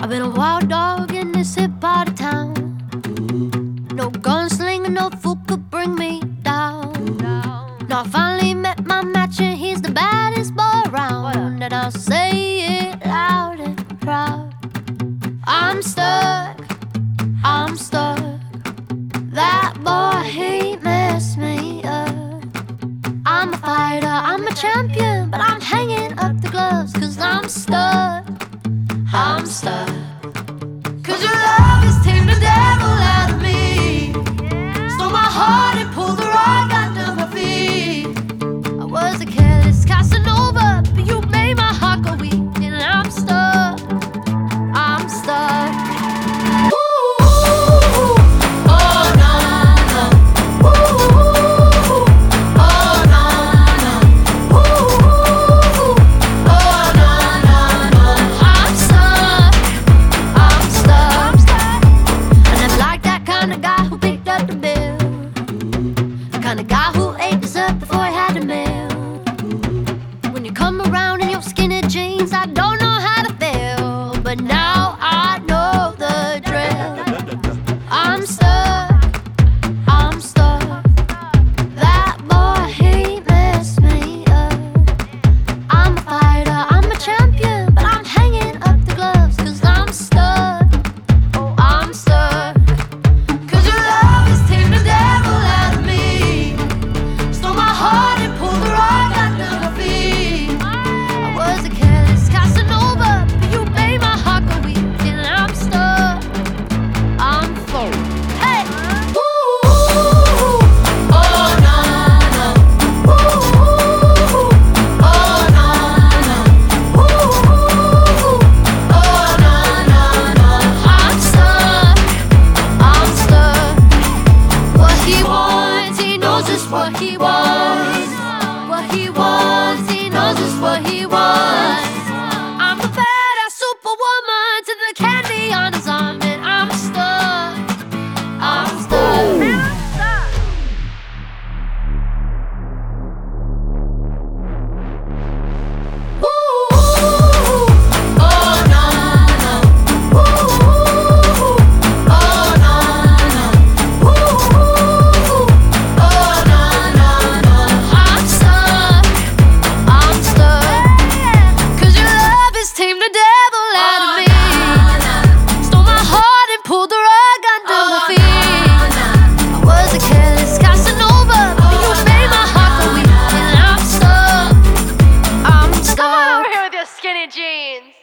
I've been a wild dog in this hip part of town. No gunslinger, no fool could bring me down. Now I finally met my match and he's the baddest boy around. And I'll say it loud and proud. I'm stuck, I'm stuck. That boy, he messed me up. I'm a fighter, I'm a champion, but I'm hanging up the gloves 'cause I'm stuck, I'm stuck. 'Cause your love has tamed the devil out of me. Stole my heart and pulled the rug under my feet. I was a careless Casanova, but you made my heart go weak. And I'm stuck, I'm stuck. The guy who ate dessert before he had a meal. When you come around in your skinny jeans, I don't know how to feel, but now I know the drill. I'm stuck, I'm stuck. That boy, he messed me up. I'm a fighter, I'm a champion, but I'm hanging up the gloves 'cause I'm stuck, oh I'm stuck. 'Cause your love has tamed the devil out of me. Heart and pull the rug under my feet. I was a careless Casanova, but you made my heart go weak. And I'm stuck, I'm full. Hey! Ooh, oh no, no. Ooh, oh no, no. Ooh, oh no, no, no. I'm stuck, I'm stuck. What he wants, he knows just what he wants. What he wants. I'm the badass superwoman to the candy on his arm, and I'm stuck, I'm stuck. Man, I'm stuck. Ooh, oh no, no. Ooh, oh no, no. Ooh, oh no, no, no. I'm stuck, I'm stuck. Tamed the devil out of me. Stole my heart and pulled the rug under my feet. I was a careless Casanova, but you made my heart go weak. And I'm stuck, I'm stuck. Come on over here with your skinny jeans.